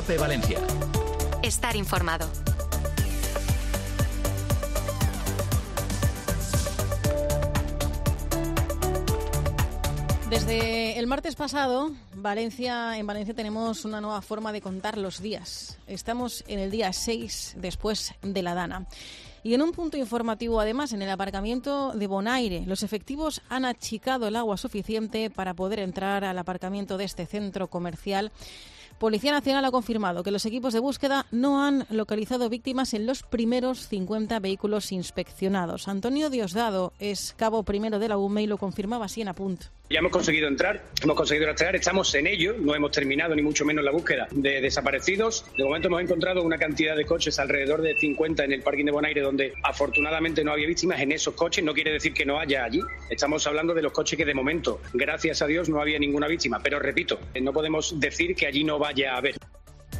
COPE Valencia. Estar informado. Desde el martes pasado, en Valencia tenemos una nueva forma de contar los días. Estamos en el día 6 después de la Dana. Y en un punto informativo, además, en el aparcamiento de Bonaire, los efectivos han achicado el agua suficiente para poder entrar al aparcamiento de este centro comercial. Policía Nacional ha confirmado que los equipos de búsqueda no han localizado víctimas en los primeros 50 vehículos inspeccionados. Antonio Diosdado es cabo primero de la UME y lo confirmaba así en Apunt. Ya hemos conseguido entrar, estamos en ello, no hemos terminado ni mucho menos la búsqueda de desaparecidos. De momento hemos encontrado una cantidad de coches, alrededor de 50 en el parking de Bonaire, donde afortunadamente no había víctimas en esos coches. No quiere decir que no haya allí. Estamos hablando de los coches que de momento, gracias a Dios, no había ninguna víctima. Pero repito, no podemos decir que allí no vaya a haber.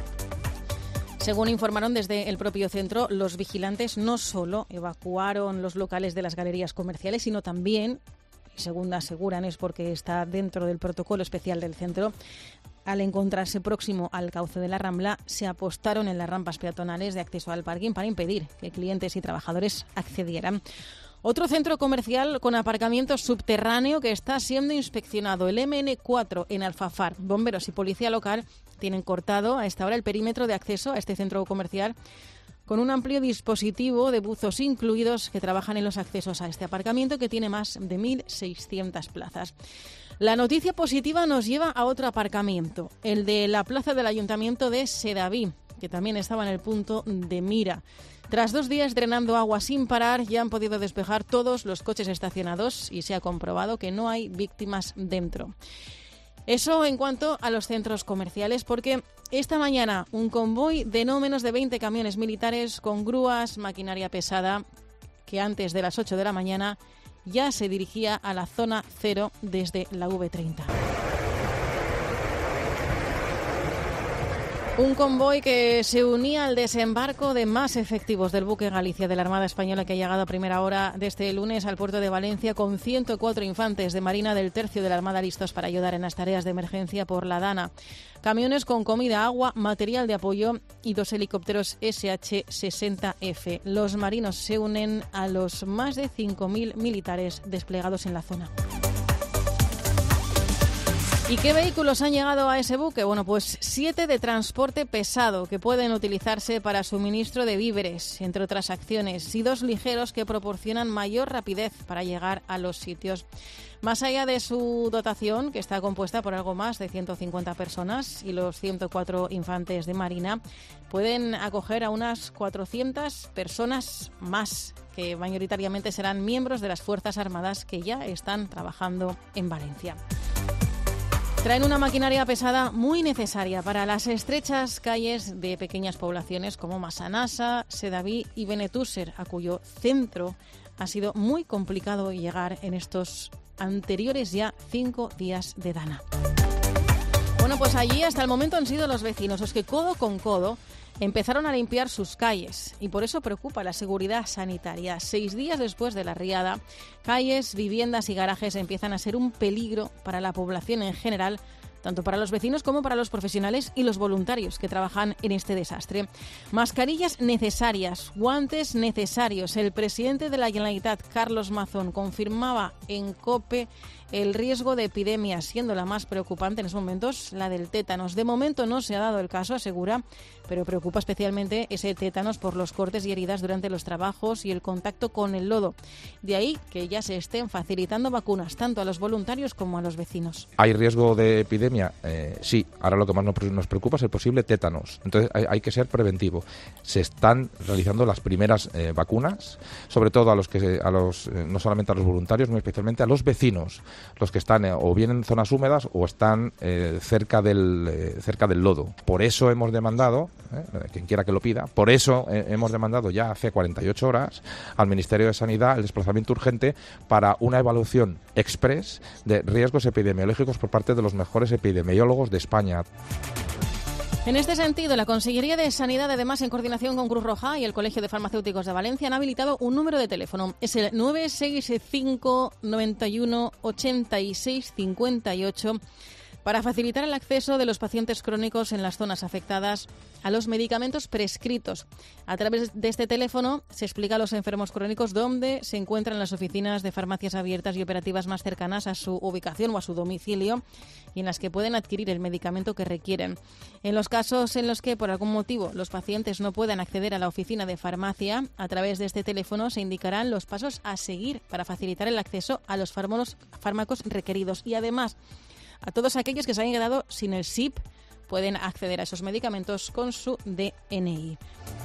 Según informaron desde el propio centro, los vigilantes no solo evacuaron los locales de las galerías comerciales, sino también, según aseguran, es porque está dentro del protocolo especial del centro, al encontrarse próximo al cauce de la Rambla, se apostaron en las rampas peatonales de acceso al parking para impedir que clientes y trabajadores accedieran. Otro centro comercial con aparcamiento subterráneo que está siendo inspeccionado, el MN4 en Alfafar. Bomberos y policía local tienen cortado a esta hora el perímetro de acceso a este centro comercial con un amplio dispositivo de buzos incluidos que trabajan en los accesos a este aparcamiento que tiene más de 1.600 plazas. La noticia positiva nos lleva a otro aparcamiento, el de la plaza del Ayuntamiento de Sedaví, que también estaba en el punto de mira. Tras 2 días drenando agua sin parar, ya han podido despejar todos los coches estacionados y se ha comprobado que no hay víctimas dentro. Eso en cuanto a los centros comerciales, porque esta mañana un convoy de no menos de 20 camiones militares con grúas, maquinaria pesada, que antes de las 8 de la mañana ya se dirigía a la zona cero desde la V30. Un convoy que se unía al desembarco de más efectivos del buque Galicia de la Armada Española, que ha llegado a primera hora de este lunes al puerto de Valencia con 104 infantes de Marina del Tercio de la Armada listos para ayudar en las tareas de emergencia por la Dana. Camiones con comida, agua, material de apoyo y 2 helicópteros SH-60F. Los marinos se unen a los más de 5.000 militares desplegados en la zona. ¿Y qué vehículos han llegado a ese buque? Bueno, pues 7 de transporte pesado que pueden utilizarse para suministro de víveres, entre otras acciones, y 2 ligeros que proporcionan mayor rapidez para llegar a los sitios. Más allá de su dotación, que está compuesta por algo más de 150 personas, y los 104 infantes de Marina, pueden acoger a unas 400 personas más, que mayoritariamente serán miembros de las Fuerzas Armadas que ya están trabajando en Valencia. Traen una maquinaria pesada muy necesaria para las estrechas calles de pequeñas poblaciones como Massanassa, Sedaví y Benetússer, a cuyo centro ha sido muy complicado llegar en estos anteriores ya 5 días de Dana. Bueno, pues allí hasta el momento han sido los vecinos los que codo con codo empezaron a limpiar sus calles y por eso preocupa la seguridad sanitaria. 6 días después de la riada, calles, viviendas y garajes empiezan a ser un peligro para la población en general, tanto para los vecinos como para los profesionales y los voluntarios que trabajan en este desastre. Mascarillas necesarias, guantes necesarios. El presidente de la Generalitat, Carlos Mazón, confirmaba en COPE el riesgo de epidemia, siendo la más preocupante en estos momentos la del tétanos. De momento no se ha dado el caso, asegura, pero preocupa especialmente ese tétanos por los cortes y heridas durante los trabajos y el contacto con el lodo. De ahí que ya se estén facilitando vacunas tanto a los voluntarios como a los vecinos. ¿Hay riesgo de epidemia? Sí. Ahora lo que más nos preocupa es el posible tétanos. Entonces hay que ser preventivo. Se están realizando las primeras vacunas, sobre todo no solamente a los voluntarios, sino especialmente a los vecinos, los que están o bien en zonas húmedas o están cerca del lodo. Por eso hemos demandado, quien quiera que lo pida, por eso hemos demandado ya hace 48 horas al Ministerio de Sanidad el desplazamiento urgente para una evaluación express de riesgos epidemiológicos por parte de los mejores epidemiólogos de España. En este sentido, la Consellería de Sanidad, además en coordinación con Cruz Roja y el Colegio de Farmacéuticos de Valencia, han habilitado un número de teléfono. Es el 965 91 86 58. para facilitar el acceso de los pacientes crónicos en las zonas afectadas a los medicamentos prescritos. A través de este teléfono se explica a los enfermos crónicos dónde se encuentran las oficinas de farmacias abiertas y operativas más cercanas a su ubicación o a su domicilio y en las que pueden adquirir el medicamento que requieren. En los casos en los que por algún motivo los pacientes no puedan acceder a la oficina de farmacia, a través de este teléfono se indicarán los pasos a seguir para facilitar el acceso a los fármacos requeridos. Y además, a todos aquellos que se hayan quedado sin el SIP pueden acceder a esos medicamentos con su DNI.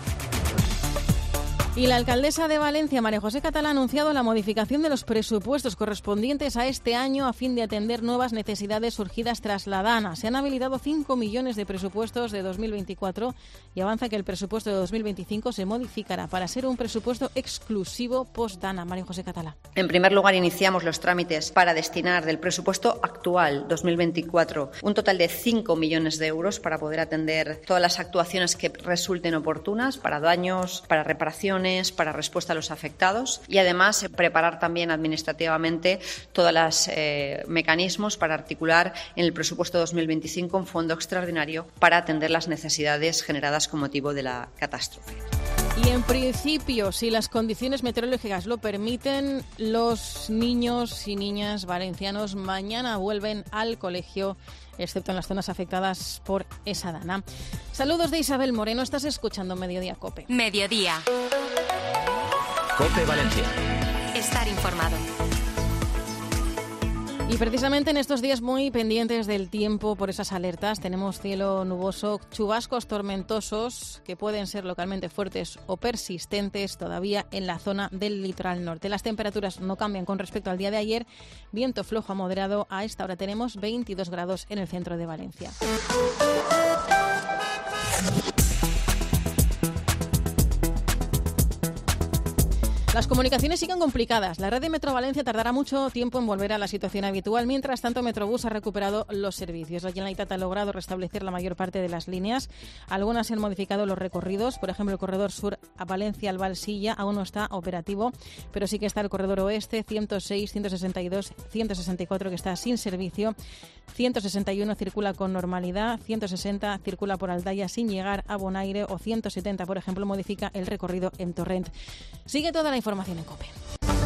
Y la alcaldesa de Valencia, María José Catalá, ha anunciado la modificación de los presupuestos correspondientes a este año a fin de atender nuevas necesidades surgidas tras la DANA. Se han habilitado 5 millones de presupuestos de 2024 y avanza que el presupuesto de 2025 se modificará para ser un presupuesto exclusivo post-DANA. María José Catalá. En primer lugar, iniciamos los trámites para destinar del presupuesto actual 2024 un total de 5 millones de euros para poder atender todas las actuaciones que resulten oportunas para daños, para reparaciones, para respuesta a los afectados y además preparar también administrativamente todos los mecanismos para articular en el presupuesto 2025 un fondo extraordinario para atender las necesidades generadas con motivo de la catástrofe. Y en principio, si las condiciones meteorológicas lo permiten, los niños y niñas valencianos mañana vuelven al colegio, excepto en las zonas afectadas por esa DANA. Saludos de Isabel Moreno, estás escuchando Mediodía COPE. Mediodía. COPE Valencia. Estar informado. Y precisamente en estos días muy pendientes del tiempo por esas alertas, tenemos cielo nuboso, chubascos tormentosos que pueden ser localmente fuertes o persistentes todavía en la zona del litoral norte. Las temperaturas no cambian con respecto al día de ayer, viento flojo a moderado. A esta hora tenemos 22 grados en el centro de Valencia. Las comunicaciones siguen complicadas. La red de Metro Valencia tardará mucho tiempo en volver a la situación habitual. Mientras tanto, Metrobús ha recuperado los servicios. La Generalitat ha logrado restablecer la mayor parte de las líneas. Algunas se han modificado los recorridos. Por ejemplo, el corredor sur a Valencia-Albalsilla aún no está operativo, pero sí que está el corredor oeste, 106, 162, 164 que está sin servicio. 161 circula con normalidad, 160 circula por Aldaya sin llegar a Bonaire o 170, por ejemplo, modifica el recorrido en Torrent. Sigue toda la información en COPE.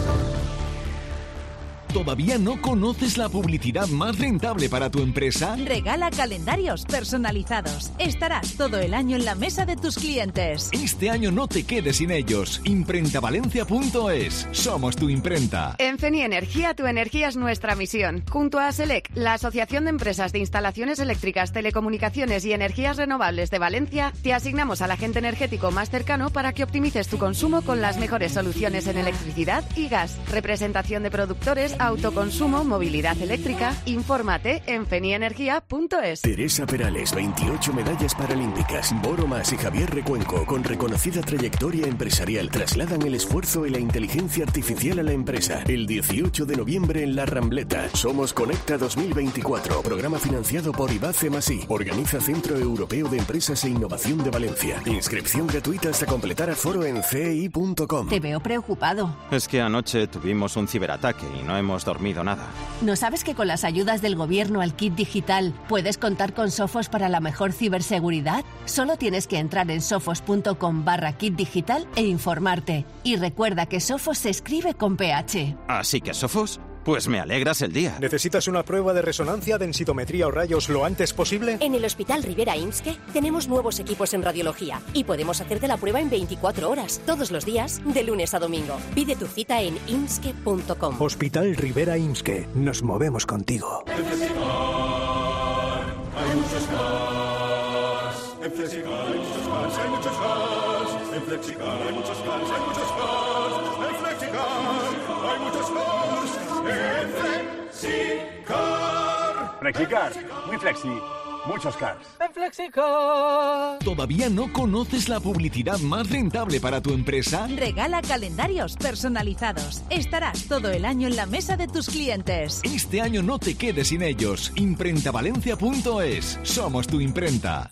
¿Todavía no conoces la publicidad más rentable para tu empresa? Regala calendarios personalizados. Estarás todo el año en la mesa de tus clientes. Este año no te quedes sin ellos. Imprentavalencia.es. Somos tu imprenta. En Feni Energía, tu energía es nuestra misión. Junto a ASELEC, la Asociación de Empresas de Instalaciones Eléctricas, Telecomunicaciones y Energías Renovables de Valencia, te asignamos al agente energético más cercano para que optimices tu consumo con las mejores soluciones en electricidad y gas. Representación de productores, autoconsumo, movilidad eléctrica. Infórmate en fenienergia.es. Teresa Perales, 28 medallas paralímpicas. Boro Mas y Javier Recuenco, con reconocida trayectoria empresarial, trasladan el esfuerzo y la inteligencia artificial a la empresa. El 18 de noviembre en La Rambleta. Somos Conecta 2024, programa financiado por IBACE Masí. Organiza Centro Europeo de Empresas e Innovación de Valencia. Inscripción gratuita hasta completar aforo en ci.com. Te veo preocupado. Es que anoche tuvimos un ciberataque y no hemos dormido nada. ¿No sabes que con las ayudas del gobierno al kit digital puedes contar con Sofos para la mejor ciberseguridad? Solo tienes que entrar en sofos.com/kit digital e informarte. Y recuerda que Sofos se escribe con PH. ¿Así que Sofos? Pues me alegras el día. ¿Necesitas una prueba de resonancia, densitometría o rayos lo antes posible? En el Hospital Rivera IMSSKE tenemos nuevos equipos en radiología y podemos hacerte la prueba en 24 horas, todos los días, de lunes a domingo. Pide tu cita en imske.com. Hospital Rivera IMSSKE. Nos movemos contigo. En Flexicar hay muchos cars. En Flexicar hay muchos cars, hay muchos cars. En Flexicar hay muchos cars, hay muchos cars. En Flexicar hay muchos cars. Flexicar, muy flexi, muchos cars. En Flexicar. ¿Todavía no conoces la publicidad más rentable para tu empresa? Regala calendarios personalizados. Estarás todo el año en la mesa de tus clientes. Este año no te quedes sin ellos. Imprentavalencia.es. Somos tu imprenta.